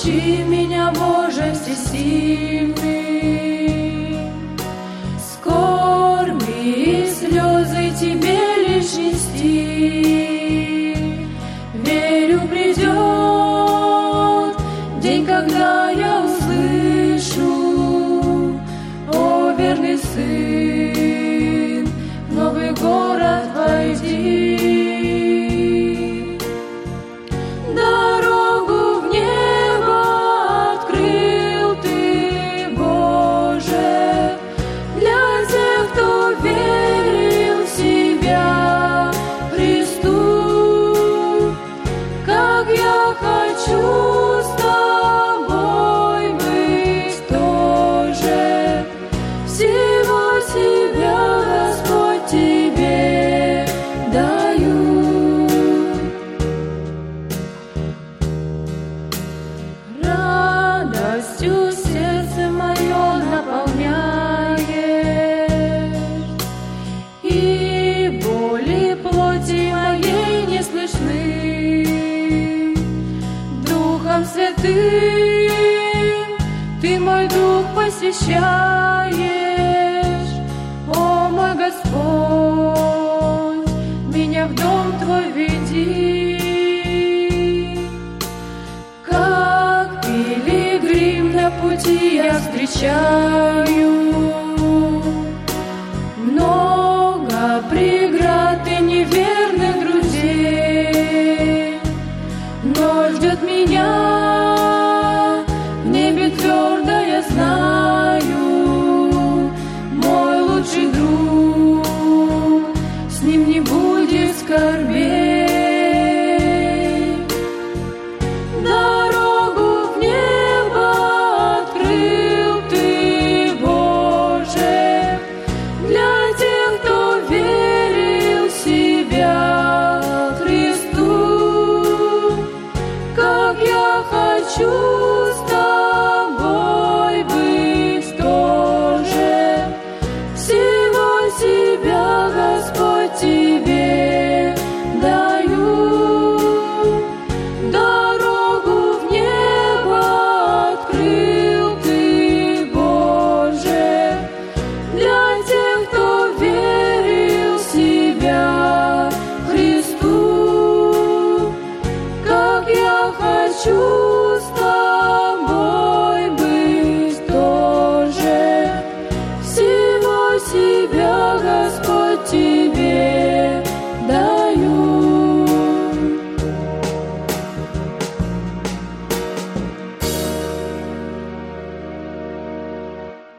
Научи меня, Боже всесильный, скорби и слезы Тебе лишь нести. Верю, придет день, когда я услышу: о, верный сын, в новый город войди. Хочу с Тобой быть тоже, всего себя, Господь, Тебе даю. Радостью сердце мое наполняешь, и боли плоти моей не слышны. Духом Святым Ты мой дух посвящаешь, о мой Господь, меня в дом Твой веди. Как пилигрим на пути я встречаю много преград и неверных друзей, но ждет меня в небе твердо, я знаю, мой лучший друг, с ним не будет скорбей. Дорогу в небо открыл Ты, Боже, для тех, кто верил в себя Христу. Как я хочу